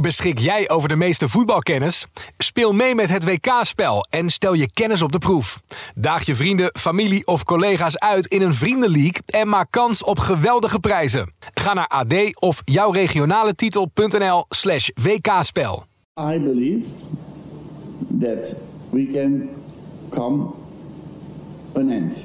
Beschik jij over de meeste voetbalkennis? Speel mee met het WK-spel en stel je kennis op de proef. Daag je vrienden, familie of collega's uit in een vriendenleague en maak kans op geweldige prijzen. Ga naar AD of jouwregionaletitel.nl/WK-spel. I believe that we can come an end.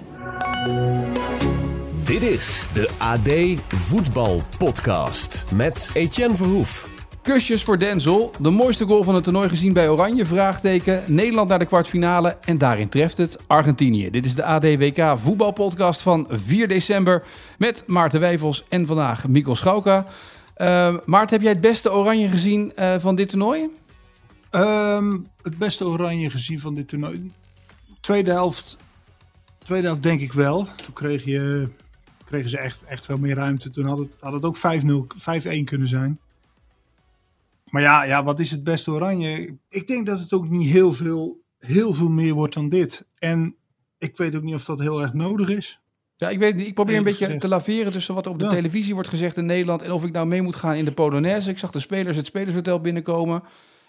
Dit is de AD Voetbal Podcast met Etienne Verhoef. Kusjes voor Denzel. De mooiste goal van het toernooi gezien bij Oranje? Vraagteken. Nederland naar de kwartfinale en daarin treft het Argentinië. Dit is de AD WK voetbalpodcast van 4 december met Maarten Wijfels en vandaag Mikkel Schauka. Maarten, heb jij het beste Oranje gezien van dit toernooi? Het beste Oranje gezien van dit toernooi? Tweede helft denk ik wel. Toen kregen ze echt veel meer ruimte. Toen had het ook 5-0, 5-1 kunnen zijn. Maar ja, wat is het beste Oranje? Ik denk dat het ook niet heel veel meer wordt dan dit. En ik weet ook niet of dat heel erg nodig is. Ja, ik weet niet. Ik probeer een beetje te laveren tussen wat er op de televisie wordt gezegd in Nederland en of ik nou mee moet gaan in de Polonaise. Ik zag de spelers het spelershotel binnenkomen.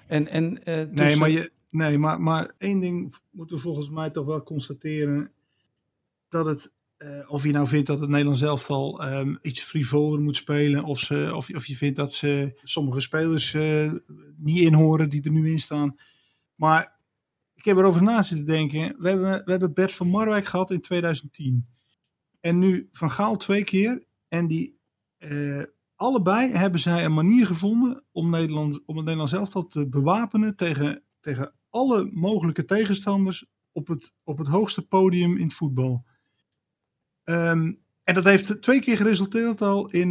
Maar één ding moeten we volgens mij toch wel constateren. Dat het, of je nou vindt dat het Nederlands elftal iets frivoler moet spelen. Of je vindt dat ze sommige spelers niet inhoren die er nu in staan. Maar ik heb erover na zitten denken. We hebben Bert van Marwijk gehad in 2010. En nu Van Gaal 2 keer. En die allebei hebben zij een manier gevonden om het Nederlands elftal te bewapenen tegen alle mogelijke tegenstanders op het hoogste podium in het voetbal. En dat heeft 2 keer geresulteerd al in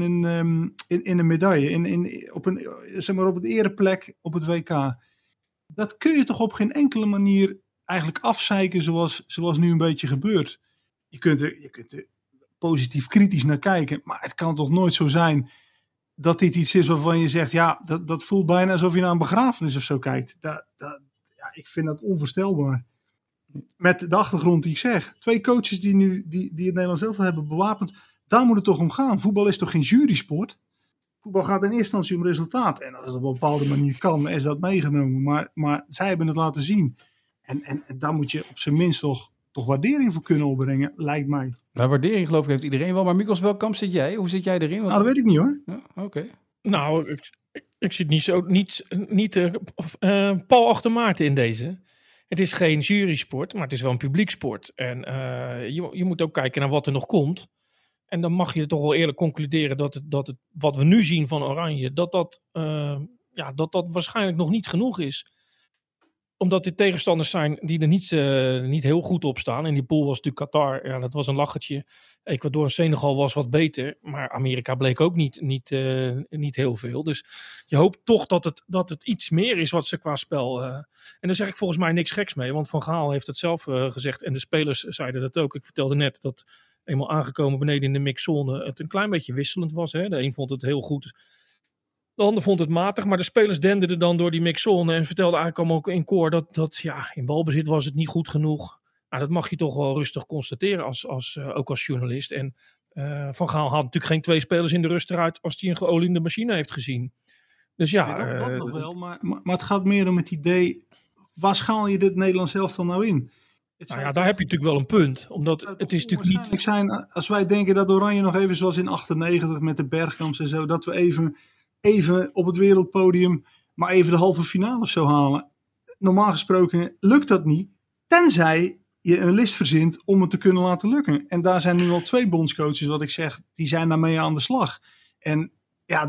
een medaille. Op het ereplek op het WK. Dat kun je toch op geen enkele manier eigenlijk afzeiken zoals nu een beetje gebeurt. Je kunt er positief kritisch naar kijken. Maar het kan toch nooit zo zijn dat dit iets is waarvan je zegt, ja, dat voelt bijna alsof je naar een begrafenis of zo kijkt. Ik vind dat onvoorstelbaar. Met de achtergrond die ik zeg. 2 coaches die het Nederlands elftal hebben bewapend. Daar moet het toch om gaan. Voetbal is toch geen jurysport? Voetbal gaat in eerste instantie om resultaat. En als het op een bepaalde manier kan, is dat meegenomen. Maar zij hebben het laten zien. En daar moet je op zijn minst toch waardering voor kunnen opbrengen, lijkt mij. Nou, waardering geloof ik heeft iedereen wel. Maar Mikkels, welk kamp zit jij? Hoe zit jij erin? Nou, dat weet ik niet hoor. Ja, oké. Nou, ik zit niet pal achter Maarten in deze. Het is geen jurysport, maar het is wel een publieksport. En je moet ook kijken naar wat er nog komt. En dan mag je toch wel eerlijk concluderen dat het wat we nu zien van Oranje, dat waarschijnlijk nog niet genoeg is. Omdat dit tegenstanders zijn die er niet heel goed op staan. En die pool was natuurlijk Qatar. Ja, dat was een lachertje. Ecuador en Senegal was wat beter. Maar Amerika bleek ook niet heel veel. Dus je hoopt toch dat het iets meer is wat ze qua spel... En daar zeg ik volgens mij niks geks mee. Want Van Gaal heeft het zelf gezegd. En de spelers zeiden dat ook. Ik vertelde net dat eenmaal aangekomen beneden in de mixzone het een klein beetje wisselend was. Hè? De een vond het heel goed. De ander vond het matig, maar de spelers denderden dan door die mixzone en vertelden eigenlijk ook in koor dat in balbezit was het niet goed genoeg. Nou, dat mag je toch wel rustig constateren ook als journalist. En Van Gaal had natuurlijk geen 2 spelers in de rust eruit als hij een geoliede machine heeft gezien. Dus ja. Nee, dat nog wel, maar het gaat meer om het idee, waar schaal je dit Nederlands elftal nou in? Daar heb je natuurlijk wel een punt. Omdat het is natuurlijk niet... Als wij denken dat Oranje nog even zoals in 98 met de Bergkamps en zo, dat we even op het wereldpodium maar even de halve finale of zo halen. Normaal gesproken lukt dat niet, tenzij je een list verzint om het te kunnen laten lukken. En daar zijn nu al 2 bondscoaches, wat ik zeg, die zijn daarmee aan de slag. En ja,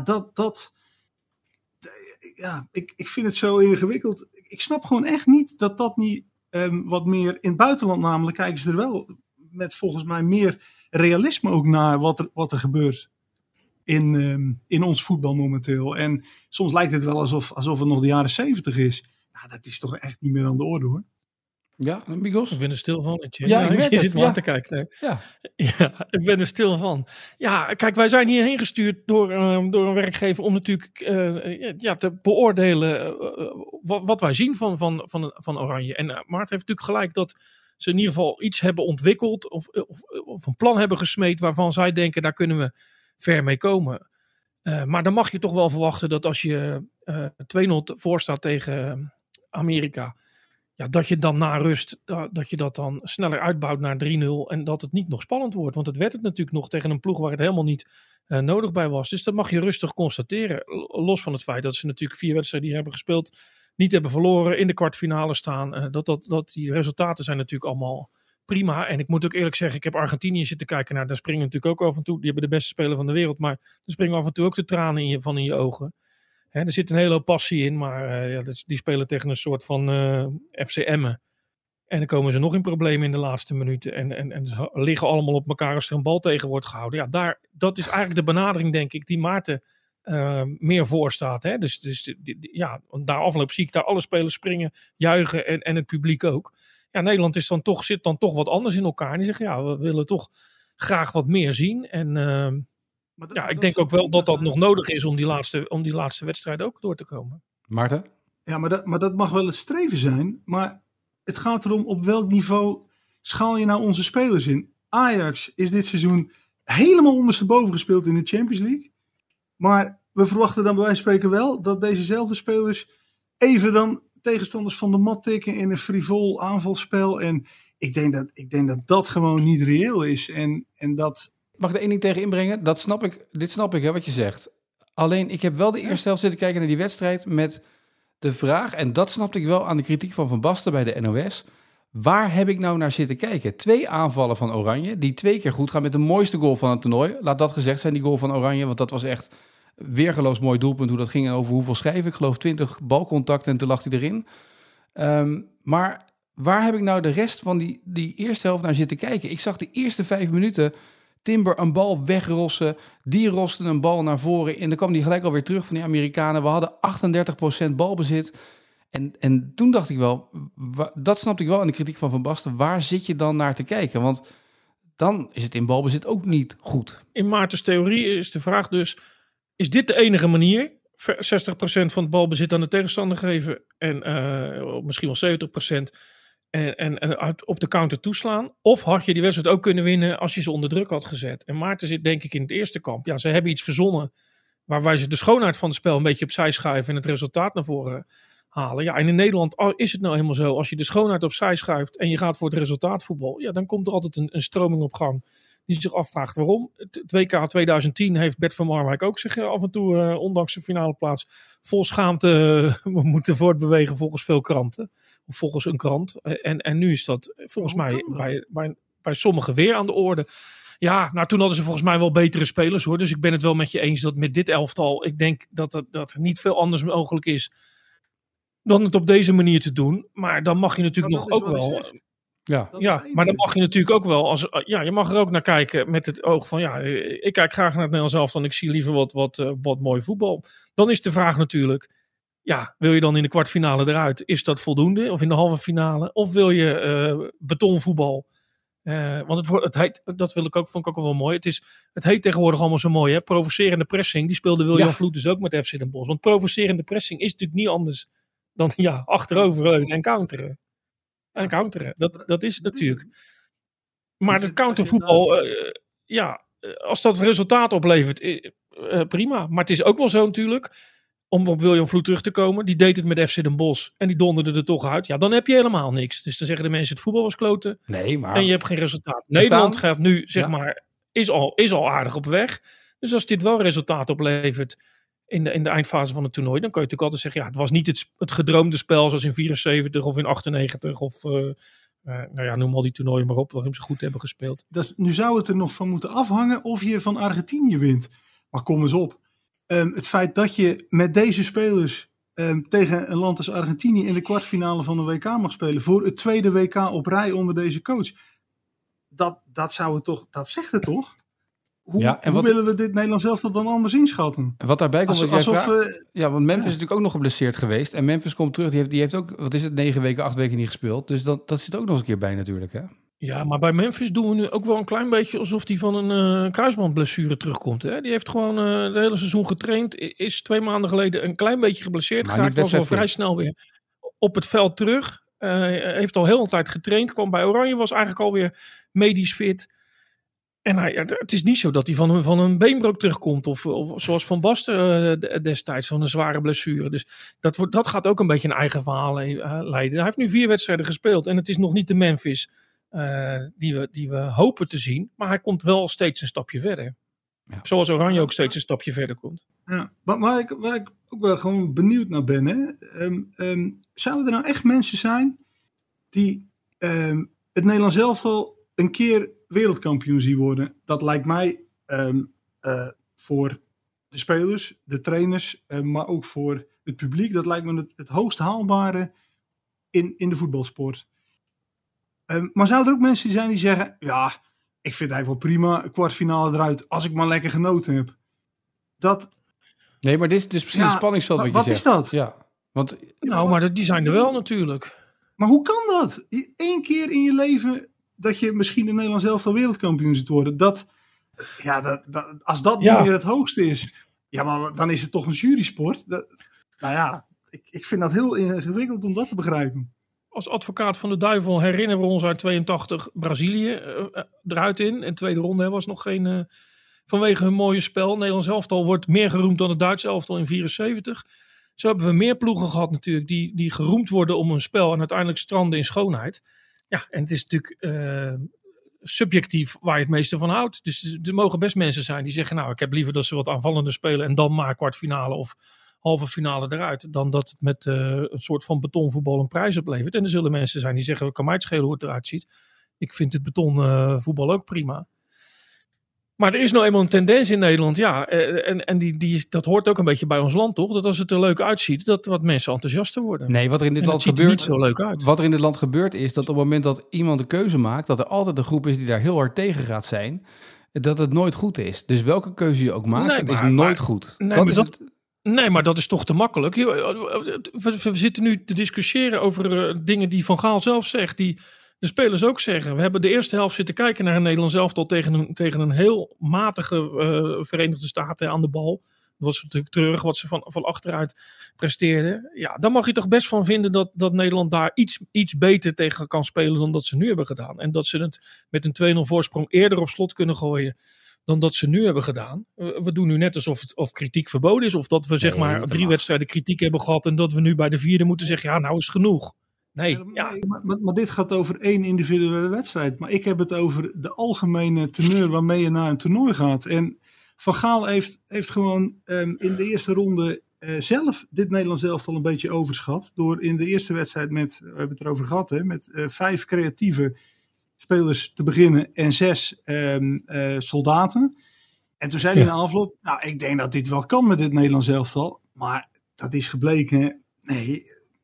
ik vind het zo ingewikkeld. Ik snap gewoon echt niet dat niet wat meer in het buitenland namelijk, kijken ze er wel met volgens mij meer realisme ook naar wat er gebeurt in ons voetbal momenteel. En soms lijkt het wel alsof het nog de jaren 70 is. Nou, dat is toch echt niet meer aan de orde hoor. Ja, Migos? Ik ben er stil van. Je zit me aan te kijken. Nee. Ja, ik ben er stil van. Ja, kijk, wij zijn hierheen gestuurd door een werkgever om natuurlijk te beoordelen wat wij zien van Oranje. En Maarten heeft natuurlijk gelijk dat ze in ieder geval iets hebben ontwikkeld of een plan hebben gesmeed waarvan zij denken, daar kunnen we ver mee komen. Maar dan mag je toch wel verwachten dat als je 2-0 voor staat tegen Amerika, ja, dat je dan na rust, dat je dat dan sneller uitbouwt naar 3-0 en dat het niet nog spannend wordt. Want het werd het natuurlijk nog tegen een ploeg waar het helemaal niet nodig bij was. Dus dat mag je rustig constateren. Los van het feit dat ze natuurlijk 4 wedstrijden die hebben gespeeld, niet hebben verloren, in de kwartfinale staan. Dat die resultaten zijn natuurlijk allemaal prima. En ik moet ook eerlijk zeggen, ik heb Argentinië zitten kijken naar. Daar springen natuurlijk ook af en toe. Die hebben de beste speler van de wereld. Maar er springen af en toe ook de tranen in je ogen. Hè, er zit een hele hoop passie in. Maar die spelen tegen een soort van FC Emmen. En dan komen ze nog in problemen in de laatste minuten. En ze liggen allemaal op elkaar als er een bal tegen wordt gehouden. Ja, dat is eigenlijk de benadering, denk ik, die Maarten meer voor staat. Hè? Dus daar afloop zie ik daar alle spelers springen, juichen en het publiek ook. Ja, Nederland zit dan toch wat anders in elkaar. En die zeggen, ja, we willen toch graag wat meer zien. En ik denk ook wel dat nog nodig is om die laatste wedstrijd ook door te komen. Maarten? Ja, maar dat mag wel het streven zijn. Maar het gaat erom op welk niveau schaal je nou onze spelers in. Ajax is dit seizoen helemaal ondersteboven gespeeld in de Champions League. Maar we verwachten dan bij wijze van spreken wel dat dezezelfde spelers even dan tegenstanders van de mat tikken in een frivol aanvalspel. En ik denk dat gewoon niet reëel is. En dat... Mag ik er één ding tegen inbrengen? Dit snap ik, hè, wat je zegt. Alleen, ik heb wel de eerste helft zitten kijken naar die wedstrijd met de vraag, en dat snapte ik wel aan de kritiek van Basten bij de NOS. Waar heb ik nou naar zitten kijken? 2 aanvallen van Oranje, die 2 keer goed gaan met de mooiste goal van het toernooi. Laat dat gezegd zijn, die goal van Oranje, want dat was echt weergeloos mooi doelpunt. Hoe dat ging en over hoeveel schijven. Ik geloof 20 balcontacten en toen lag hij erin. Maar waar heb ik nou de rest van die eerste helft naar zitten kijken? Ik zag de eerste 5 minuten Timber een bal wegrossen. Die roste een bal naar voren. En dan kwam die gelijk alweer terug van die Amerikanen. We hadden 38% balbezit. En toen dacht ik wel, dat snapte ik wel aan de kritiek van Basten. Waar zit je dan naar te kijken? Want dan is het in balbezit ook niet goed. In Maartens theorie is de vraag dus, is dit de enige manier? 60% van het balbezit aan de tegenstander geven en misschien wel 70%. En op de counter toeslaan. Of had je die wedstrijd ook kunnen winnen als je ze onder druk had gezet. En Maarten zit denk ik in het eerste kamp. Ja, ze hebben iets verzonnen waarbij ze de schoonheid van het spel een beetje opzij schuiven en het resultaat naar voren halen. Ja, en in Nederland is het nou helemaal zo. Als je de schoonheid opzij schuift en je gaat voor het resultaatvoetbal, ja, dan komt er altijd een stroming op gang die zich afvraagt waarom. Het WK 2010 heeft Bert van Marwijk ook zich af en toe, ondanks de finale plaats, vol schaamte moeten voortbewegen volgens veel kranten. Of volgens een krant. En nu is dat volgens mij bij sommigen weer aan de orde. Ja, nou toen hadden ze volgens mij wel betere spelers hoor. Dus ik ben het wel met je eens dat met dit elftal, ik denk dat er niet veel anders mogelijk is dan het op deze manier te doen. Maar dan mag je natuurlijk nog ook wel. Ja, maar dan mag je natuurlijk ook wel je mag er ook naar kijken met het oog van ik kijk graag naar het Nederlands elftal en ik zie liever wat mooi voetbal. Dan is de vraag natuurlijk, wil je dan in de kwartfinale eruit? Is dat voldoende? Of in de halve finale? Of wil je betonvoetbal? Want het heet, dat vond ik ook wel mooi. Het heet tegenwoordig allemaal zo mooi. Hè? Provocerende pressing. Die speelde William Vloed dus ook met FC Den Bosch. Want provocerende pressing is natuurlijk niet anders dan achteroverleunen en counteren. En counteren. Dat is het natuurlijk. Maar het countervoetbal, als dat resultaat oplevert, prima. Maar het is ook wel zo natuurlijk, om op William Vloed terug te komen, die deed het met FC Den Bosch en die donderde er toch uit. Ja, dan heb je helemaal niks. Dus dan zeggen de mensen, het voetbal was kloten. Nee, maar... En je hebt geen resultaat. Nederland gaat nu, is al aardig op weg. Dus als dit wel resultaat oplevert in de eindfase van het toernooi, dan kun je natuurlijk altijd zeggen, het was niet het gedroomde spel zoals in 74 of in 98 of noem al die toernooien maar op waarin ze goed hebben gespeeld. Nu zou het er nog van moeten afhangen of je van Argentinië wint. Maar kom eens op. Het feit dat je met deze spelers tegen een land als Argentinië in de kwartfinale van de WK mag spelen, voor het tweede WK op rij onder deze coach, dat zegt het toch? Hoe willen we dit Nederlands elftal dan anders inschatten? Wat daarbij komt, want Memphis is natuurlijk ook nog geblesseerd geweest. En Memphis komt terug, die heeft ook, 9 weken, 8 weken niet gespeeld. Dus dat zit ook nog eens een keer bij natuurlijk, hè? Ja, maar bij Memphis doen we nu ook wel een klein beetje alsof hij van een kruisbandblessure terugkomt. Hè? Die heeft gewoon het hele seizoen getraind. Is 2 maanden geleden een klein beetje geblesseerd geraakt. Was al vrij snel weer op het veld terug. Heeft al heel veel tijd getraind. Kwam bij Oranje, was eigenlijk alweer medisch fit. En het is niet zo dat hij van een beenbreuk terugkomt. Of zoals Van Basten destijds, van een zware blessure. Dus dat gaat ook een beetje een eigen verhaal leiden. Hij heeft nu 4 wedstrijden gespeeld. En het is nog niet de Memphis die we hopen te zien. Maar hij komt wel steeds een stapje verder. Ja. Zoals Oranje ook steeds een stapje verder komt. Ja, waar ik ook wel gewoon benieuwd naar ben. Hè? Zouden er nou echt mensen zijn die het Nederlands elftal een keer wereldkampioen zien worden? Dat lijkt mij voor de spelers, de trainers, maar ook voor het publiek. Dat lijkt me het hoogst haalbare in de voetbalsport. Maar zouden er ook mensen zijn die zeggen, ja, ik vind het eigenlijk wel prima, een kwartfinale eruit, als ik maar lekker genoten heb. Nee, maar dit is dus precies het spanningsveld wat je zegt. Wat is dat? Ja, want... maar die zijn er wel natuurlijk. Maar hoe kan dat? 1 keer in je leven dat je misschien in Nederland zelf al wereldkampioen zult worden. Als dat niet meer het hoogste is, ja, maar dan is het toch een jurysport. Ik vind dat heel ingewikkeld om dat te begrijpen. Als advocaat van de duivel herinneren we ons uit 82 Brazilië eruit in. En tweede ronde was nog geen... vanwege hun mooie spel. Nederlands elftal wordt meer geroemd dan het Duits elftal in 74. Zo hebben we meer ploegen gehad natuurlijk die geroemd worden om hun spel en uiteindelijk stranden in schoonheid. Ja, en het is natuurlijk subjectief waar je het meeste van houdt. Dus er mogen best mensen zijn die zeggen, nou, ik heb liever dat ze wat aanvallender spelen en dan maar kwartfinale of halve finale eruit, dan dat het met een soort van betonvoetbal een prijs oplevert. En er zullen mensen zijn die zeggen, het kan mij het schelen hoe het eruit ziet. Ik vind het betonvoetbal ook prima. Maar er is nou eenmaal een tendens in Nederland, ja. En dat hoort ook een beetje bij ons land, toch? Dat als het er leuk uitziet, dat wat mensen enthousiaster worden. Nee, wat er in dit land gebeurt, niet zo leuk uit. Wat er in dit land gebeurt is dat op het moment dat iemand een keuze maakt, dat er altijd een groep is die daar heel hard tegen gaat zijn, dat het nooit goed is. Dus welke keuze je ook maakt, het is nooit goed. Nee, maar dat is toch te makkelijk. We zitten nu te discussiëren over dingen die Van Gaal zelf zegt, die de spelers ook zeggen. We hebben de eerste helft zitten kijken naar een Nederlands elftal tegen een heel matige Verenigde Staten aan de bal. Dat was natuurlijk treurig wat ze van achteruit presteerden. Ja, dan mag je toch best van vinden dat Nederland daar iets beter tegen kan spelen dan dat ze nu hebben gedaan. En dat ze het met een 2-0 voorsprong eerder op slot kunnen gooien dan dat ze nu hebben gedaan. We doen nu net alsof kritiek verboden is. Of dat we 3 wedstrijden kritiek hebben gehad en dat we nu bij de 4e moeten zeggen, ja, nou is het genoeg. Nee, maar dit gaat over 1 individuele wedstrijd. Maar ik heb het over de algemene teneur waarmee je naar een toernooi gaat. En Van Gaal heeft gewoon in de eerste ronde zelf dit Nederlands elftal een beetje overschat. Door in de eerste wedstrijd we hebben het erover gehad, met 5 creatieve spelers te beginnen en 6 soldaten. En toen zei hij in de afloop, nou, ik denk dat dit wel kan met dit Nederlands elftal. Maar dat is gebleken, nee,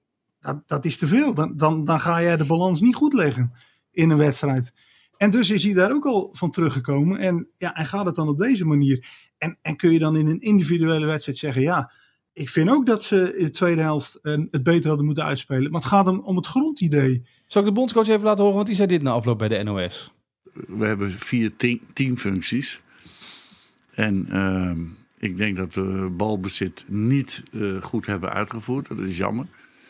dat is te veel. Dan ga jij de balans niet goed leggen in een wedstrijd. En dus is hij daar ook al van teruggekomen. En gaat het dan op deze manier. En kun je dan in een individuele wedstrijd zeggen, ja, ik vind ook dat ze in de tweede helft het beter hadden moeten uitspelen. Maar het gaat om het grondidee. Zal ik de bondscoach even laten horen, want die zei dit na afloop bij de NOS. We hebben 4 teamfuncties. En ik denk dat we balbezit niet goed hebben uitgevoerd. Dat is jammer.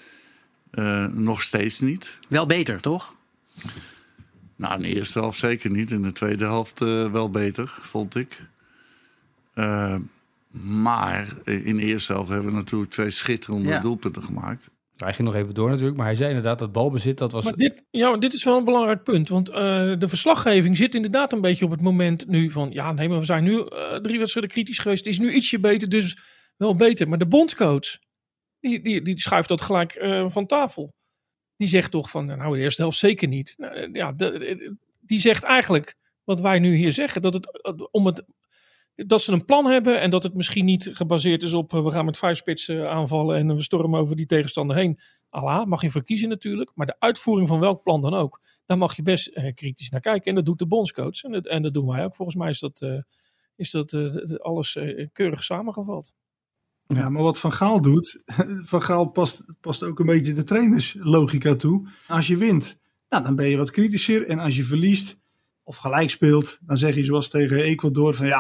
Nog steeds niet. Wel beter, toch? Nou, in de eerste helft zeker niet. In de tweede helft wel beter, vond ik. Maar in de eerste helft hebben we natuurlijk 2 schitterende doelpunten gemaakt. Hij ging nog even door natuurlijk, maar hij zei inderdaad dat balbezit, dat was... Maar dit is wel een belangrijk punt, want de verslaggeving zit inderdaad een beetje op het moment nu van, maar we zijn nu 3 wedstrijden kritisch geweest, het is nu ietsje beter, dus wel beter. Maar de bondscoach, die schuift dat gelijk van tafel. Die zegt toch van, nou, de eerste helft zeker niet. Die zegt eigenlijk wat wij nu hier zeggen, dat ze een plan hebben en dat het misschien niet gebaseerd is op we gaan met 5 spitsen aanvallen en we stormen over die tegenstander heen. Allah, mag je voor kiezen natuurlijk. Maar de uitvoering van welk plan dan ook, daar mag je best kritisch naar kijken. En dat doet de bondscoach. En dat doen wij ook. Volgens mij is dat alles keurig samengevat. Ja, maar wat Van Gaal doet, Van Gaal past ook een beetje de trainerslogica toe. Als je wint, dan ben je wat kritischer. En als je verliest of gelijk speelt, dan zeg je zoals tegen Ecuador van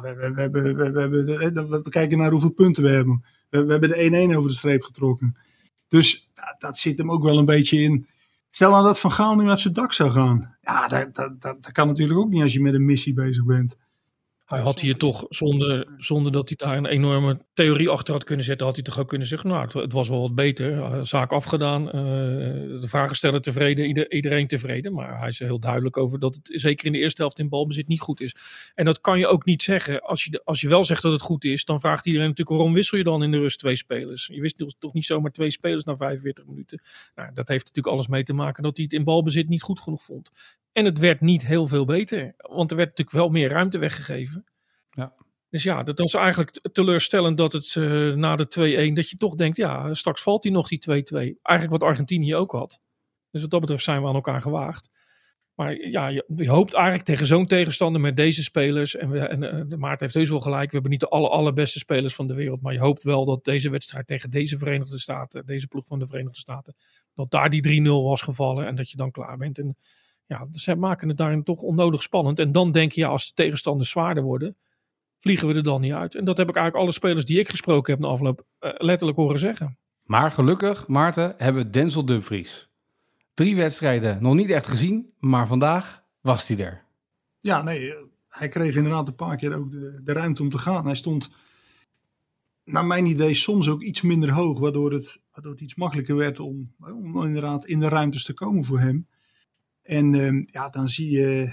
we kijken naar hoeveel punten we hebben. We hebben de 1-1 over de streep getrokken. Dus dat zit hem ook wel een beetje in Stel nou dat Van Gaal nu uit zijn dak zou gaan. Ja, dat kan natuurlijk ook niet als je met een missie bezig bent. Hij had hier toch, zonder dat hij daar een enorme theorie achter had kunnen zetten, had hij toch ook kunnen zeggen, nou, het was wel wat beter. Zaak afgedaan, de vragensteller tevreden, iedereen tevreden. Maar hij is er heel duidelijk over dat het zeker in de eerste helft in balbezit niet goed is. En dat kan je ook niet zeggen. Als je wel zegt dat het goed is, dan vraagt iedereen natuurlijk, waarom wissel je dan in de rust 2 spelers? Je wist toch niet zomaar 2 spelers na 45 minuten. Nou, dat heeft natuurlijk alles mee te maken dat hij het in balbezit niet goed genoeg vond. En het werd niet heel veel beter. Want er werd natuurlijk wel meer ruimte weggegeven. Ja. Dus ja, dat was eigenlijk teleurstellend dat het na de 2-1... dat je toch denkt, ja, straks valt hij nog die 2-2. Eigenlijk wat Argentinië ook had. Dus wat dat betreft zijn we aan elkaar gewaagd. Maar ja, je hoopt eigenlijk tegen zo'n tegenstander met deze spelers... en Maarten heeft heus wel gelijk, we hebben niet de allerbeste spelers van de wereld... maar je hoopt wel dat deze wedstrijd tegen deze Verenigde Staten... deze ploeg van de Verenigde Staten... dat daar die 3-0 was gevallen en dat je dan klaar bent. En ja, ze maken het daarin toch onnodig spannend. En dan denk je, ja, als de tegenstanders zwaarder worden, vliegen we er dan niet uit. En dat heb ik eigenlijk alle spelers die ik gesproken heb na afloop letterlijk horen zeggen. Maar gelukkig, Maarten, hebben we Denzel Dumfries. 3 wedstrijden nog niet echt gezien, maar vandaag was hij er. Ja, nee, hij kreeg inderdaad een paar keer ook de ruimte om te gaan. Hij stond, naar mijn idee, soms ook iets minder hoog, waardoor het iets makkelijker werd om inderdaad in de ruimtes te komen voor hem. En dan zie je,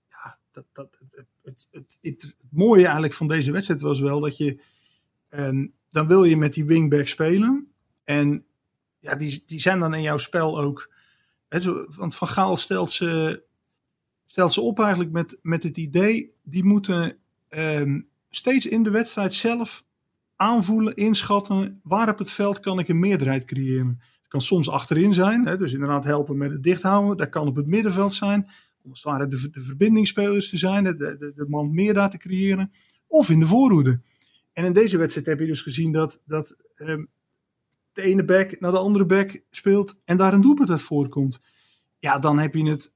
het mooie eigenlijk van deze wedstrijd was wel dat je, dan wil je met die wingback spelen. En ja, die zijn dan in jouw spel ook. Want Van Gaal stelt ze op eigenlijk met het idee, die moeten steeds in de wedstrijd zelf aanvoelen, inschatten, waar op het veld kan ik een meerderheid creëren. Het kan soms achterin zijn, dus inderdaad helpen met het dichthouden. Dat kan op het middenveld zijn, om als het ware de verbindingsspelers te zijn, de man meer daar te creëren. Of in de voorhoede. En in deze wedstrijd heb je dus gezien dat de ene back naar de andere back speelt en daar een doelpunt uit voorkomt. Ja, dan heb je het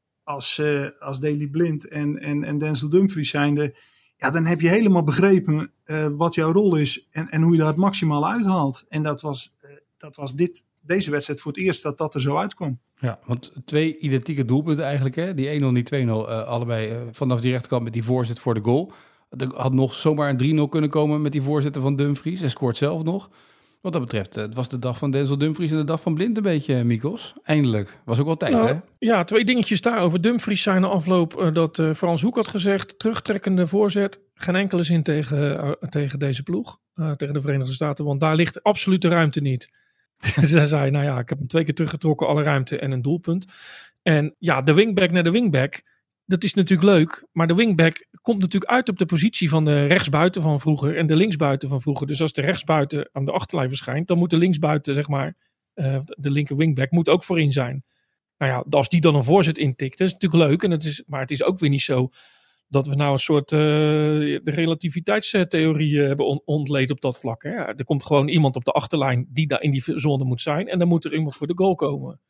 als Daley Blind en Denzel Dumfries zijnde. Ja, dan heb je helemaal begrepen wat jouw rol is en hoe je daar het maximale uithaalt. En dat was deze wedstrijd voor het eerst dat er zo uitkwam. Ja, want 2 identieke doelpunten eigenlijk. Hè? Die 1-0 en die 2-0 allebei vanaf die rechterkant met die voorzet voor de goal. Er had nog zomaar een 3-0 kunnen komen met die voorzetten van Dumfries. Hij scoort zelf nog. Wat dat betreft, het was de dag van Denzel Dumfries en de dag van Blind een beetje, Mikos. Eindelijk. Was ook wel tijd, hè? Ja, 2 dingetjes daarover. Dumfries zei na afloop dat Frans Hoek had gezegd, terugtrekkende voorzet, geen enkele zin tegen deze ploeg, tegen de Verenigde Staten, want daar ligt absoluut de ruimte niet. Dus hij zei, nou ja, ik heb hem 2 keer teruggetrokken, alle ruimte en een doelpunt. En ja, de wingback naar de wingback, dat is natuurlijk leuk, maar de wingback komt natuurlijk uit op de positie van de rechtsbuiten van vroeger en de linksbuiten van vroeger. Dus als de rechtsbuiten aan de achterlijn verschijnt, dan moet de linksbuiten, zeg maar, de linker wingback, moet ook voorin zijn. Nou ja, als die dan een voorzet intikt, dat is natuurlijk leuk. Maar het is ook weer niet zo dat we nou een soort de relativiteitstheorie hebben ontleed op dat vlak. Hè? Ja, er komt gewoon iemand op de achterlijn die daar in die zone moet zijn en dan moet er iemand voor de goal komen.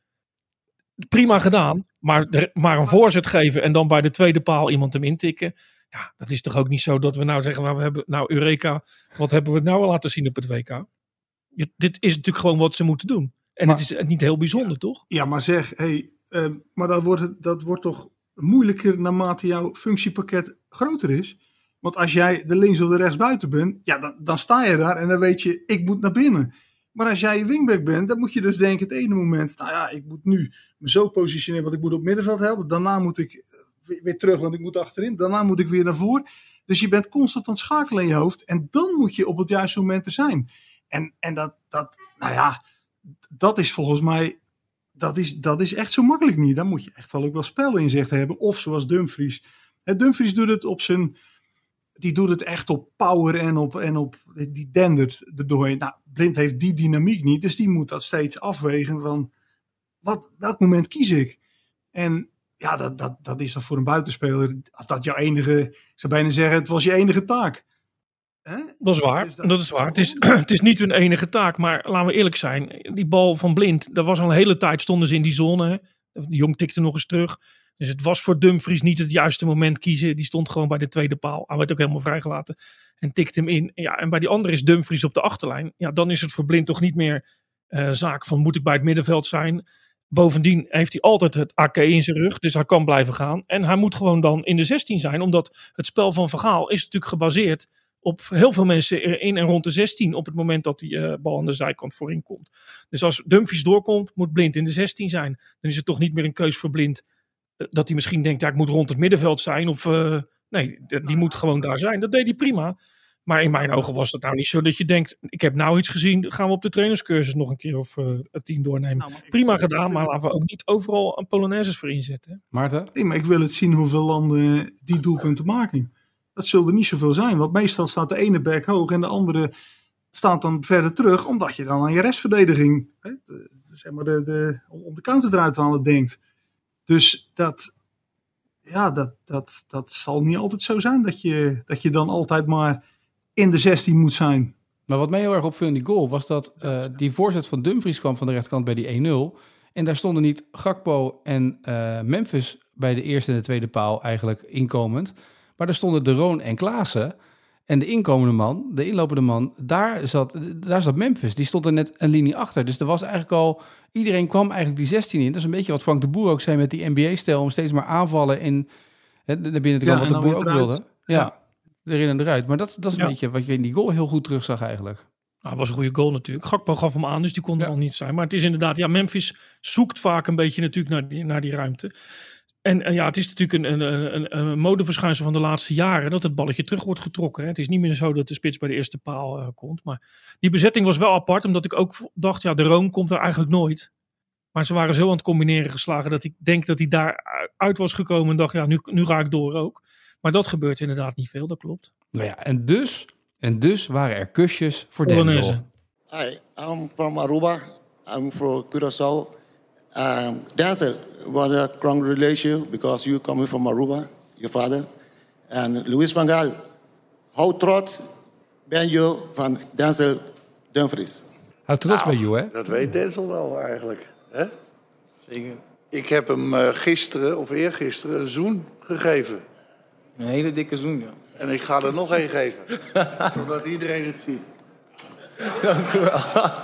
Prima gedaan, maar een voorzet geven en dan bij de tweede paal iemand hem intikken. Ja, dat is toch ook niet zo dat we nou zeggen, we hebben nou Eureka, wat hebben we nou al laten zien op het WK? Dit is natuurlijk gewoon wat ze moeten doen. En het is niet heel bijzonder, toch? Ja, maar zeg, maar dat wordt toch moeilijker naarmate jouw functiepakket groter is. Want als jij de links of de rechts buiten bent, ja, dan sta je daar en dan weet je, ik moet naar binnen. Maar als jij wingback bent, dan moet je dus denken het ene moment, nou ja, ik moet nu me zo positioneren, want ik moet op middenveld helpen. Daarna moet ik weer terug, want ik moet achterin. Daarna moet ik weer naar voren. Dus je bent constant aan het schakelen in je hoofd. En dan moet je op het juiste moment er zijn. En dat is volgens mij, dat is echt zo makkelijk niet. Daar moet je echt wel ook wel spelinzicht hebben. Of zoals Dumfries. Dumfries doet het die doet het echt op power en op die dendert erdoor. Nou, Blind heeft die dynamiek niet, dus die moet dat steeds afwegen van welk moment kies ik? En ja, dat is dan voor een buitenspeler, als dat jouw enige, ik zou bijna zeggen, het was je enige taak. Dat is waar, dus dat is waar. Het is niet hun enige taak, maar laten we eerlijk zijn, die bal van Blind, dat was al een hele tijd, stonden ze in die zone. De Jong tikte nog eens terug. Dus het was voor Dumfries niet het juiste moment kiezen. Die stond gewoon bij de tweede paal. Hij werd ook helemaal vrijgelaten en tikte hem in. Ja, en bij die andere is Dumfries op de achterlijn. Ja, dan is het voor Blind toch niet meer zaak van moet ik bij het middenveld zijn. Bovendien heeft hij altijd het AK in zijn rug, dus hij kan blijven gaan. En hij moet gewoon dan in de 16 zijn, omdat het spel van Van Gaal is natuurlijk gebaseerd op heel veel mensen in en rond de 16 op het moment dat die bal aan de zijkant voorin komt. Dus als Dumfries doorkomt, moet Blind in de 16 zijn. Dan is het toch niet meer een keus voor Blind dat hij misschien denkt, ik moet rond het middenveld zijn. Of nee, die moet gewoon daar zijn. Dat deed hij prima. Maar in mijn ogen was het nou niet zo dat je denkt, ik heb nou iets gezien, gaan we op de trainerscursus nog een keer of 10 doornemen. Prima gedaan, maar laten we ook niet overal een Polonaises voor inzetten. Maarten? Nee, maar ik wil het zien hoeveel landen die doelpunten maken. Dat zullen er niet zoveel zijn, want meestal staat de ene back hoog en de andere staat dan verder terug, omdat je dan aan je restverdediging, zeg maar om de counter eruit te halen, denkt. Dus dat zal niet altijd zo zijn dat je dan altijd maar in de 16 moet zijn. Maar wat mij heel erg opviel in die goal was dat die voorzet van Dumfries kwam van de rechterkant bij die 1-0. En daar stonden niet Gakpo en Memphis bij de eerste en de tweede paal eigenlijk inkomend. Maar daar stonden De Roon en Klaassen. En de inkomende man, de inlopende man, daar zat Memphis. Die stond er net een linie achter. Dus er was eigenlijk al, iedereen kwam eigenlijk die 16 in. Dat is een beetje wat Frank de Boer ook zei met die NBA-stijl. Om steeds maar aanvallen in naar binnen te komen, wat de Boer ook wilde. Ja, erin en eruit. Maar dat is een beetje wat je in die goal heel goed terug zag eigenlijk. Nou, het was een goede goal natuurlijk. Gakpo gaf hem aan, dus die kon er al niet zijn. Maar het is inderdaad, Memphis zoekt vaak een beetje natuurlijk naar die ruimte. En het is natuurlijk een modeverschijnsel van de laatste jaren dat het balletje terug wordt getrokken. Hè. Het is niet meer zo dat de spits bij de eerste paal komt. Maar die bezetting was wel apart, omdat ik ook dacht, De Roon komt er eigenlijk nooit. Maar ze waren zo aan het combineren geslagen dat ik denk dat hij daar uit was gekomen en dacht, nu ga ik door ook. Maar dat gebeurt inderdaad niet veel, dat klopt. Nou ja, en dus waren er kusjes voor Denzel. Hi, I'm from Aruba. I'm from Curaçao. Denzel, what a congratulations because you coming from Aruba, your father. And Luis van Gaal, how trots ben je van Denzel Dumfries? How trots ben je, hè? Dat weet Denzel wel eigenlijk. Hè? Zeker. Ik heb hem gisteren of eergisteren een zoen gegeven. Een hele dikke zoen, ja. En ik ga er nog één geven. Zodat iedereen het ziet. Dank u wel.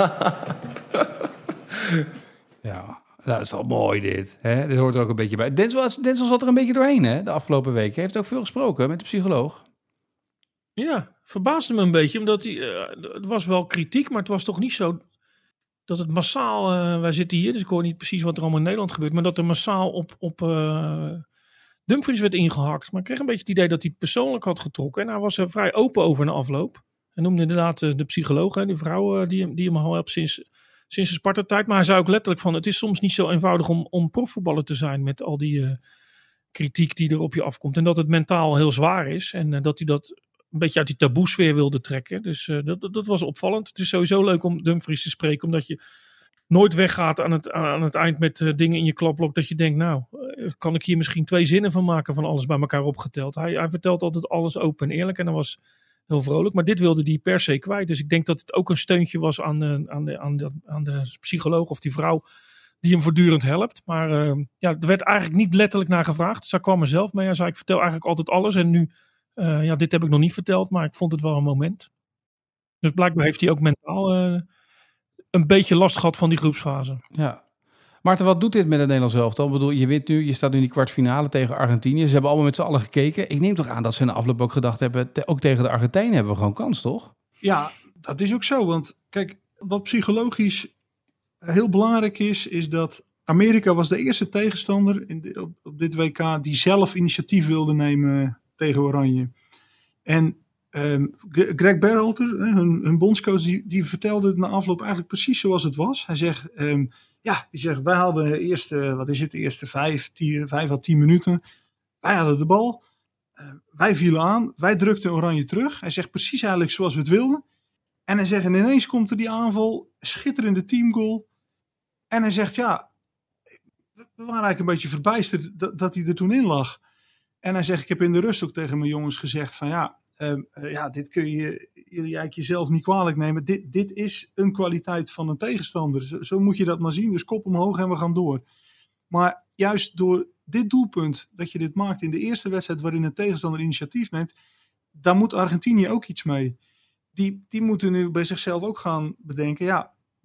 Ja, dat is al mooi dit. Hè? Dit hoort er ook een beetje bij. Denzel zat er een beetje doorheen, hè, de afgelopen weken. Hij heeft ook veel gesproken met de psycholoog. Ja, verbaasde me een beetje, omdat het was wel kritiek, maar het was toch niet zo dat het massaal, wij zitten hier, dus ik hoor niet precies wat er allemaal in Nederland gebeurt, maar dat er massaal op Dumfries werd ingehakt. Maar ik kreeg een beetje het idee dat hij het persoonlijk had getrokken. En hij was er vrij open over na afloop. Hij noemde inderdaad de psycholoog, die vrouw die hem al helpt sinds de Sparta-tijd. Maar hij zei ook letterlijk van, het is soms niet zo eenvoudig om profvoetballer te zijn met al die kritiek die er op je afkomt. En dat het mentaal heel zwaar is. En dat hij dat een beetje uit die taboesfeer wilde trekken. Dus dat was opvallend. Het is sowieso leuk om Dumfries te spreken, omdat je nooit weggaat aan het eind met dingen in je klapblok dat je denkt, nou, kan ik hier misschien 2 zinnen van maken van alles bij elkaar opgeteld. Hij vertelt altijd alles open en eerlijk en dat was heel vrolijk. Maar dit wilde hij per se kwijt. Dus ik denk dat het ook een steuntje was aan de psycholoog of die vrouw die hem voortdurend helpt. Maar er werd eigenlijk niet letterlijk naar gevraagd. Dus hij kwam er zelf mee. Hij zei, ik vertel eigenlijk altijd alles. En nu, dit heb ik nog niet verteld, maar ik vond het wel een moment. Dus blijkbaar heeft hij ook mentaal een beetje last gehad van die groepsfase. Ja. Maarten, wat doet dit met het Nederlands elftal? Ik bedoel, je staat nu in die kwartfinale tegen Argentinië. Ze hebben allemaal met z'n allen gekeken. Ik neem toch aan dat ze in de afloop ook gedacht hebben, ook tegen de Argentijnen hebben we gewoon kans, toch? Ja, dat is ook zo. Want kijk, wat psychologisch heel belangrijk is dat Amerika was de eerste tegenstander op dit WK die zelf initiatief wilde nemen tegen Oranje. En Greg Berhalter, hun bondscoach, die vertelde het na afloop eigenlijk precies zoals het was. Hij zegt, wij hadden de eerste 5 à 10 minuten. Wij hadden de bal. Wij vielen aan. Wij drukten Oranje terug. Hij zegt precies eigenlijk zoals we het wilden. En hij zegt, en ineens komt er die aanval, schitterende teamgoal. En hij zegt, we waren eigenlijk een beetje verbijsterd dat hij er toen in lag. En hij zegt, ik heb in de rust ook tegen mijn jongens gezegd van dit kun je jullie eigenlijk jezelf niet kwalijk nemen. Dit is een kwaliteit van een tegenstander. Zo moet je dat maar zien. Dus kop omhoog en we gaan door. Maar juist door dit doelpunt, dat je dit maakt in de eerste wedstrijd waarin een tegenstander initiatief neemt, daar moet Argentinië ook iets mee. Die moeten nu bij zichzelf ook gaan bedenken,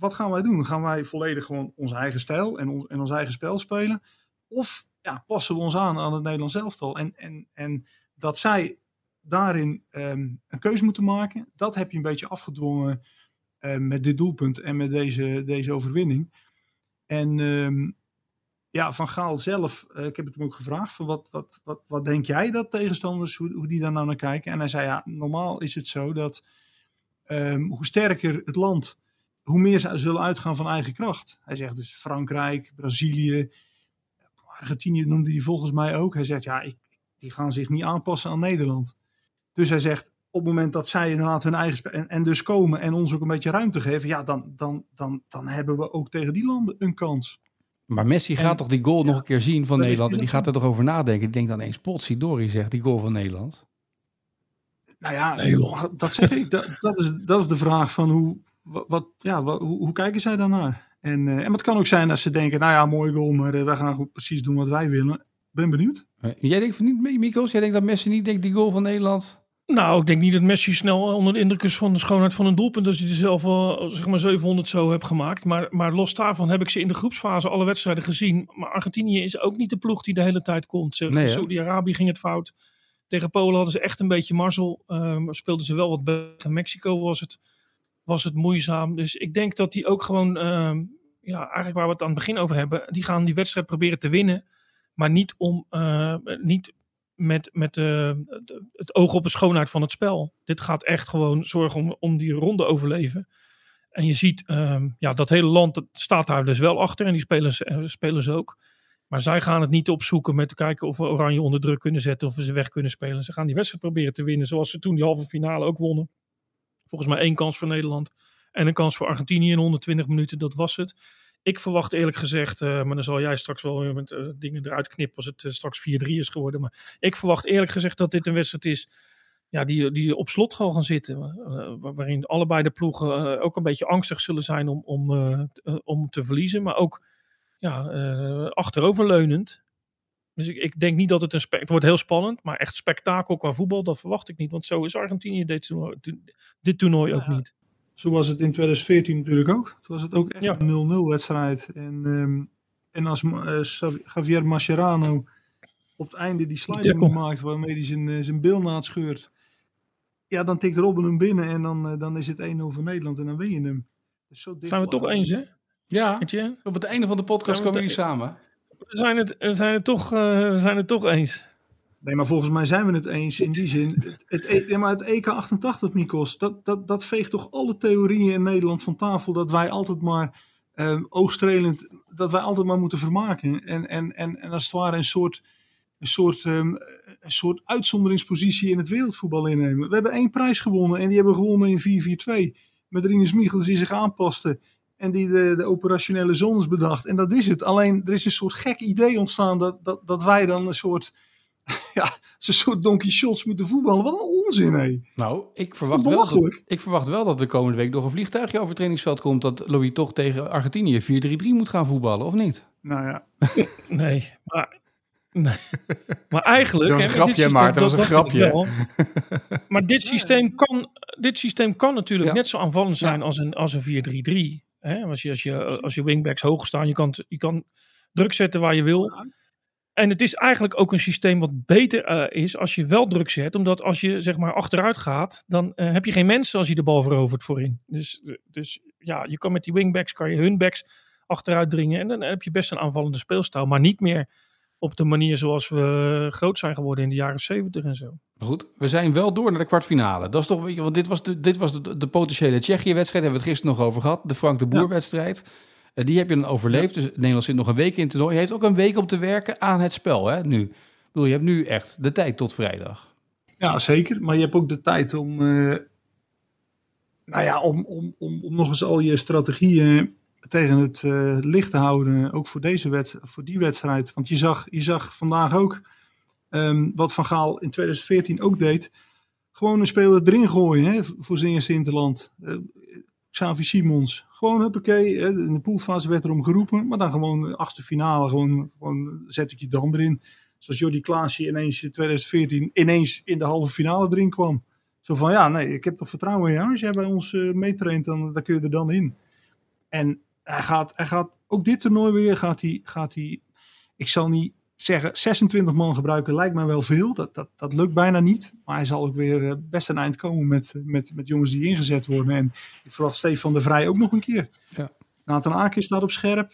wat gaan wij doen? Gaan wij volledig gewoon onze eigen stijl en ons eigen spel spelen? Of passen we ons aan het Nederlands elftal? En dat zij daarin een keuze moeten maken, dat heb je een beetje afgedwongen met dit doelpunt en met deze overwinning. En Van Gaal zelf, ik heb het hem ook gevraagd, van wat denk jij dat tegenstanders, hoe die daar nou naar kijken? En hij zei, normaal is het zo dat hoe sterker het land, hoe meer ze zullen uitgaan van eigen kracht. Hij zegt dus Frankrijk, Brazilië, Argentinië noemde hij volgens mij ook. Hij zegt, die gaan zich niet aanpassen aan Nederland. Dus hij zegt, op het moment dat zij inderdaad hun eigen en dus komen en ons ook een beetje ruimte geven, dan hebben we ook tegen die landen een kans. Maar Messi gaat toch die goal nog een keer zien van Nederland en die gaat er toch over nadenken. Die denkt dan eens, potsidori zegt die goal van Nederland. Nou ja, dat zeg ik. Dat is de vraag van hoe kijken zij daarnaar? En het kan ook zijn dat ze denken, mooi goal, maar wij gaan goed precies doen wat wij willen. Ben benieuwd. Jij denkt niet, Mikos? Jij denkt dat Messi niet denkt die goal van Nederland? Nou, ik denk niet dat Messi snel onder de indruk is van de schoonheid van een doelpunt, als hij er zelf al 700 zo hebt gemaakt. Maar los daarvan heb ik ze in de groepsfase alle wedstrijden gezien. Maar Argentinië is ook niet de ploeg die de hele tijd komt. Saudi-Arabië ging het fout. Tegen Polen hadden ze echt een beetje mazzel. Speelden ze wel wat beter. Mexico was het moeizaam. Dus ik denk dat die ook gewoon, eigenlijk waar we het aan het begin over hebben, die gaan die wedstrijd proberen te winnen. Maar niet met het oog op de schoonheid van het spel. Dit gaat echt gewoon zorgen om die ronde overleven. En je ziet, dat hele land staat daar dus wel achter. En die spelen ze ook. Maar zij gaan het niet opzoeken met te kijken of we Oranje onder druk kunnen zetten. Of we ze weg kunnen spelen. Ze gaan die wedstrijd proberen te winnen. Zoals ze toen die halve finale ook wonnen. Volgens mij 1 kans voor Nederland. En een kans voor Argentinië in 120 minuten. Dat was het. Ik verwacht eerlijk gezegd, maar dan zal jij straks wel weer met dingen eruit knippen als het straks 4-3 is geworden. Maar ik verwacht eerlijk gezegd dat dit een wedstrijd is die op slot zal gaan zitten. Waarin allebei de ploegen ook een beetje angstig zullen zijn om te verliezen. Maar ook achteroverleunend. Dus ik denk niet dat het wordt heel spannend. Maar echt spektakel qua voetbal, dat verwacht ik niet. Want zo is Argentinië dit toernooi ook niet. Zo was het in 2014 natuurlijk ook. Toen was het ook echt een 0-0 wedstrijd. En als Javier Mascherano op het einde die sliding maakt, waarmee hij zijn bilnaad scheurt. Ja, dan tikt Robben hem binnen en dan is het 1-0 voor Nederland en dan win je hem. Dus zo zijn we toch eens, hè? Ja, op het einde van de podcast komen we niet samen. We zijn het toch eens. Nee, maar volgens mij zijn we het eens in die zin. Het EK 88, Mikos, dat veegt toch alle theorieën in Nederland van tafel dat wij altijd maar oogstrelend, dat wij altijd maar moeten vermaken. En als het ware een soort uitzonderingspositie in het wereldvoetbal innemen. We hebben 1 prijs gewonnen en die hebben gewonnen in 4-4-2. Met Rinus Michels die zich aanpaste en die de operationele zones bedacht. En dat is het. Alleen er is een soort gek idee ontstaan dat wij dan een soort Don Quixotes moeten voetballen. Wat een onzin, hé. Nou, ik verwacht wel dat de komende week nog een vliegtuigje over het trainingsveld komt dat Louis toch tegen Argentinië 4-3-3 moet gaan voetballen, of niet? Nou ja. Nee, maar eigenlijk... Dat was een grapje, Maarten, dat was een grapje. Maar dit systeem kan natuurlijk net zo aanvallend zijn als een 4-3-3. Hè? Als je wingbacks hoog staan, je kan druk zetten waar je wil. En het is eigenlijk ook een systeem wat beter is als je wel druk zet. Omdat als je zeg maar achteruit gaat, dan heb je geen mensen als je de bal verovert voorin. Dus je kan met die wingbacks, kan je hun backs achteruit dringen. En dan heb je best een aanvallende speelstijl. Maar niet meer op de manier zoals we groot zijn geworden in de jaren 70 en zo. Goed, we zijn wel door naar de kwartfinale. Dat is toch, want dit was de potentiële Tsjechië-wedstrijd. Hebben we het gisteren nog over gehad. De Frank de Boer-wedstrijd. Die heb je dan overleefd. Dus Nederland zit nog een week in het toernooi. Je heeft ook een week om te werken aan het spel, hè, nu. Ik bedoel, je hebt nu echt de tijd tot vrijdag. Ja, zeker. Maar je hebt ook de tijd om nog eens al je strategieën tegen het licht te houden. Ook voor die wedstrijd. Want je zag vandaag ook wat Van Gaal in 2014 ook deed. Gewoon een speler erin gooien, hè, voor zijn eerste interland. Xavi Simons. Gewoon huppakee. In de poolfase werd erom geroepen. Maar dan gewoon 8e finale. Gewoon zet ik je dan erin. Zoals Jordi Klaasje ineens in 2014 ineens in de halve finale erin kwam. Zo van ik heb toch vertrouwen in jou. Als jij bij ons meetraint, dan kun je er dan in. En hij gaat ook dit toernooi weer, gaat hij, ik zal niet zeggen 26 man gebruiken, lijkt mij wel veel. Dat lukt bijna niet. Maar hij zal ook weer best een eind komen met jongens die ingezet worden. En ik verwacht Stefan de Vrij ook nog een keer. Ja. Nathan Ake staat op scherp.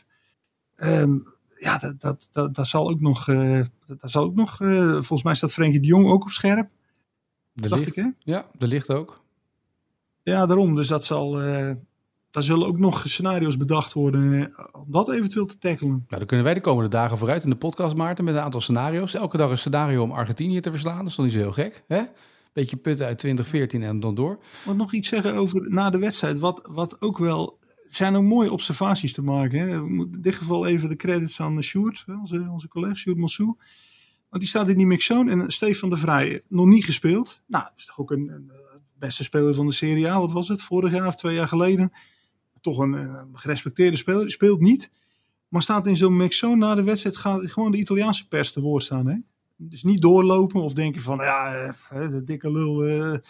Dat zal ook nog... volgens mij staat Frenkie de Jong ook op scherp. De dacht Ligt. ik, hè? Ja, de Ligt ook. Ja, daarom. Dus dat zal... daar zullen ook nog scenario's bedacht worden om dat eventueel te tackelen. Nou, dan kunnen wij de komende dagen vooruit in de podcast, Maarten, met een aantal scenario's. Elke dag een scenario om Argentinië te verslaan. Dat is dan niet zo heel gek, hè? Beetje putten uit 2014 en dan door. Ik moet nog iets zeggen over na de wedstrijd. Wat ook wel... Het zijn ook mooie observaties te maken. Hè. In dit geval even de credits aan Sjoerd, onze collega Sjoerd Mossou. Want die staat in die mixzone en Stefan de Vrij nog niet gespeeld. Nou, dat is toch ook een beste speler van de Serie A. Wat was het? Vorig jaar of 2 jaar geleden. Toch een gerespecteerde speler. Die speelt niet. Maar staat in zo'n mixzone na de wedstrijd. Gaat gewoon de Italiaanse pers te woord staan. Hè? Dus niet doorlopen of denken van de dikke lul.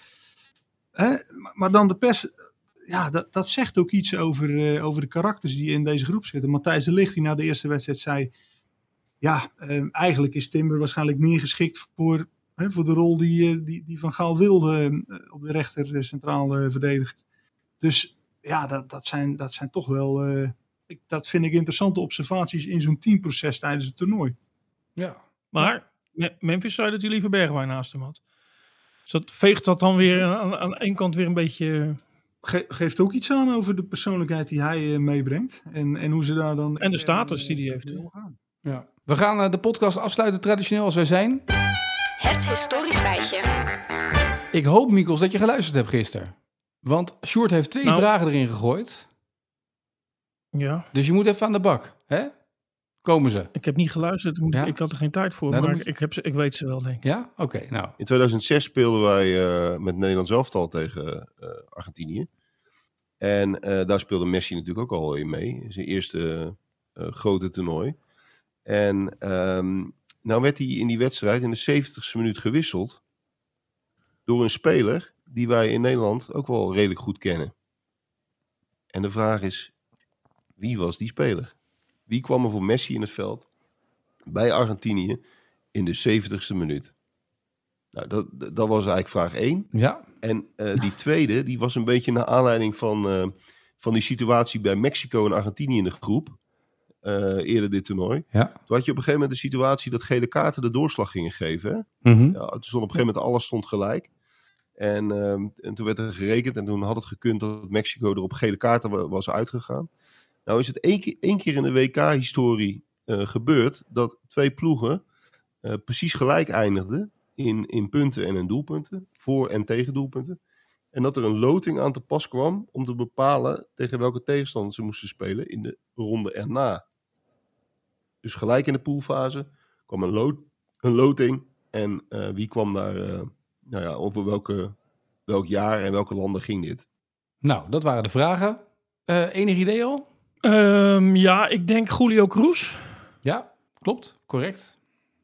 Maar dan de pers... Ja, dat zegt ook iets over de karakters die in deze groep zitten. Matthijs de Ligt die na de eerste wedstrijd zei... Ja, eigenlijk is Timber waarschijnlijk meer geschikt voor de rol die Van Gaal wilde op de rechter centrale verdediger. Dus ja, dat zijn toch wel... dat vind ik interessante observaties in zo'n teamproces tijdens het toernooi. Ja. Maar Memphis zei dat hij liever Bergwijn naast hem had. Dus dat veegt dat dan weer aan één kant weer een beetje... Geeft ook iets aan over de persoonlijkheid die hij meebrengt. En hoe ze daar dan... En de status die hij heeft. Ja. We gaan de podcast afsluiten traditioneel als wij zijn. Het historisch feitje. Ik hoop, Mikkels, dat je geluisterd hebt gisteren. Want Sjoerd heeft 2 vragen erin gegooid. Ja. Dus je moet even aan de bak. Hè? Komen ze. Ik heb niet geluisterd. Ik had er geen tijd voor. Nou, maar ik weet ze wel, denk ik. Ja? Oké, nou. In 2006 speelden wij met Nederlands elftal tegen Argentinië. En daar speelde Messi natuurlijk ook al in mee. Zijn eerste grote toernooi. En nou werd hij in die wedstrijd in de 70ste minuut gewisseld door een speler die wij in Nederland ook wel redelijk goed kennen. En de vraag is, wie was die speler? Wie kwam er voor Messi in het veld bij Argentinië in de 70ste minuut? Nou, dat was eigenlijk vraag 1. Ja. En die tweede, die was een beetje naar aanleiding van die situatie bij Mexico en Argentinië in de groep. Eerder dit toernooi. Ja. Toen had je op een gegeven moment de situatie dat gele kaarten de doorslag gingen geven. Hè? Mm-hmm. Ja, toen stond op een gegeven moment alles stond gelijk. En toen werd er gerekend en toen had het gekund dat Mexico er op gele kaarten was uitgegaan. Nou is het één keer in de WK-historie gebeurd dat 2 ploegen precies gelijk eindigden in punten en in doelpunten. Voor- en tegendoelpunten. En dat er een loting aan te pas kwam om te bepalen tegen welke tegenstander ze moesten spelen in de ronde erna. Dus gelijk in de poolfase kwam een loting en wie kwam daar, over welk jaar en welke landen ging dit? Nou, dat waren de vragen. Enig idee al? Ja, ik denk Julio Cruz. Ja, klopt. Correct.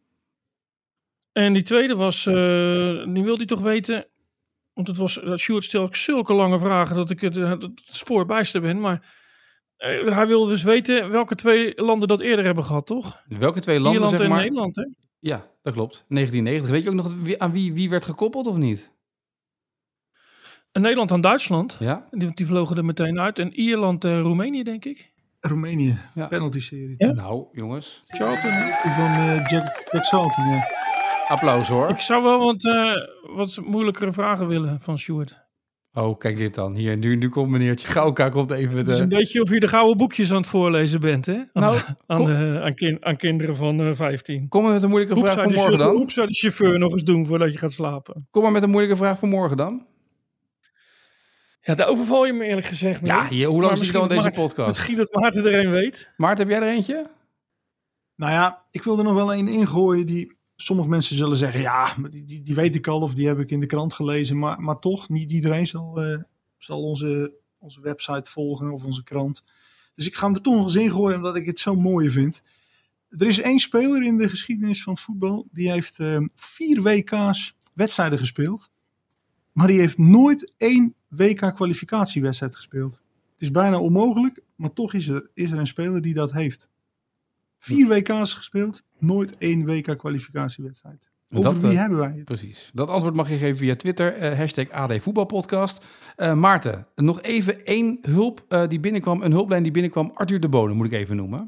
En die tweede was, die wilde hij toch weten... Want dat Sjoerd stelde zulke lange vragen dat ik het spoor bijster ben. Maar hij wilde dus weten welke 2 landen dat eerder hebben gehad, toch? Welke 2 landen, Ierland zeg maar? en Nederland, hè? Ja, dat klopt. 1990. Weet je ook nog aan wie werd gekoppeld of niet? En Nederland aan Duitsland. Ja. Die vlogen er meteen uit. En Ierland en Roemenië, denk ik. Roemenië, Ja. penalty-serie. Ja? Nou, jongens. Charlton, hè? Van Jack Charlton, ja. Applaus hoor. Ik zou wel wat moeilijkere vragen willen van Sjoerd. Oh, kijk dit dan. Hier, nu komt meneertje Gauka komt even met Het is een beetje of je de gouden boekjes aan het voorlezen bent, hè? Aan kinderen van 15. Kom maar met een moeilijke vraag voor morgen dan. Hoe zou de chauffeur nog eens doen voordat je gaat slapen? Kom maar met een moeilijke vraag voor morgen dan. Ja, daar overval je me eerlijk gezegd mee. Ja, hoe lang zit je dan in deze podcast? Misschien dat Maarten er een weet. Maarten, heb jij er eentje? Nou ja, ik wil er nog wel 1 ingooien die sommige mensen zullen zeggen... Ja, die weet ik al of die heb ik in de krant gelezen. Maar toch, niet iedereen zal onze website volgen of onze krant. Dus ik ga hem er toch nog eens ingooien omdat ik het zo mooi vind. Er is 1 speler in de geschiedenis van het voetbal. Die heeft 4 WK's wedstrijden gespeeld. Maar die heeft nooit 1 WK-kwalificatiewedstrijd gespeeld. Het is bijna onmogelijk, maar toch is er een speler die dat heeft. 4 WK's gespeeld, nooit 1 WK-kwalificatiewedstrijd. Over wie hebben wij het? Precies. Dat antwoord mag je geven via Twitter, hashtag AD Voetbalpodcast. Maarten, nog even één hulp die binnenkwam, een hulplijn die binnenkwam. Arthur de Bonen moet ik even noemen.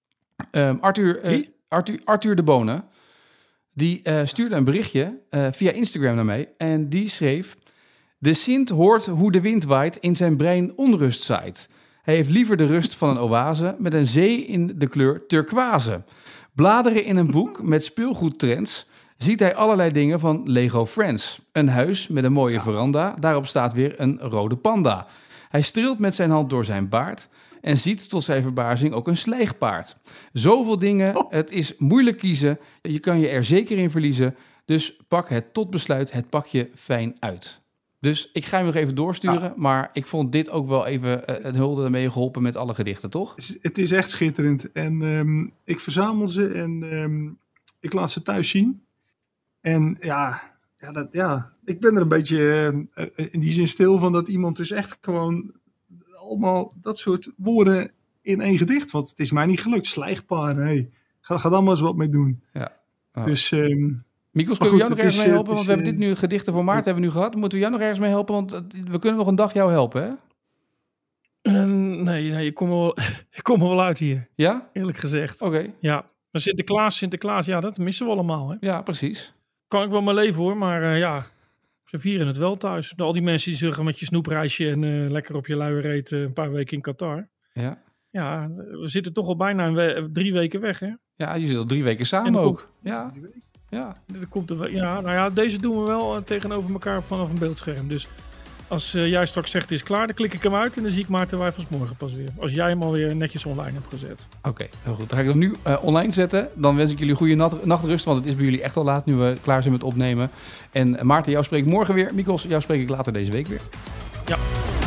Arthur de Bonen, die stuurde een berichtje via Instagram naar mij en die schreef: de Sint hoort hoe de wind waait in zijn brein onrust zaait. Hij heeft liever de rust van een oase met een zee in de kleur turquoise. Bladeren in een boek met speelgoedtrends ziet hij allerlei dingen van Lego Friends. Een huis met een mooie veranda, daarop staat weer een rode panda. Hij streelt met zijn hand door zijn baard en ziet tot zijn verbazing ook een slijgpaard. Zoveel dingen, het is moeilijk kiezen, je kan je er zeker in verliezen. Dus pak het tot besluit, het pak je fijn uit. Dus ik ga hem nog even doorsturen, maar ik vond dit ook wel even een hulde ermee geholpen met alle gedichten, toch? Het is echt schitterend. En ik verzamel ze en ik laat ze thuis zien. En ik ben er een beetje in die zin stil van dat iemand dus echt gewoon allemaal dat soort woorden in één gedicht. Want het is mij niet gelukt. Slijgparen, hey. Ga dan maar eens wat mee doen. Ja. Dus... Mikos, kunnen we jou nog ergens mee helpen? Want we hebben dit nu, gedichten voor Maarten hebben we nu gehad. Moeten we jou nog ergens mee helpen? Want we kunnen nog een dag jou helpen, hè? Nee, ik kom er wel uit hier. Ja? Eerlijk gezegd. Oké. Ja, maar Sinterklaas, ja, dat missen we allemaal, hè? Ja, precies. Kan ik wel mijn leven, hoor, maar ze vieren het wel thuis. Al die mensen die zeggen met je snoepreisje en lekker op je luie reet een paar weken in Qatar. Ja. Ja, we zitten toch al bijna 3 weken weg, hè? Ja, je zit al 3 weken samen ook. Ja. Ja. Deze doen we wel tegenover elkaar vanaf een beeldscherm. Dus als jij straks zegt het is klaar, dan klik ik hem uit en dan zie ik Maarten Wijfels morgen pas weer. Als jij hem alweer netjes online hebt gezet. Oké, heel goed. Dan ga ik hem nu online zetten. Dan wens ik jullie goede nachtrust, want het is bij jullie echt al laat nu we klaar zijn met opnemen. En Maarten, jou spreek ik morgen weer. Mikos, jou spreek ik later deze week weer. Ja.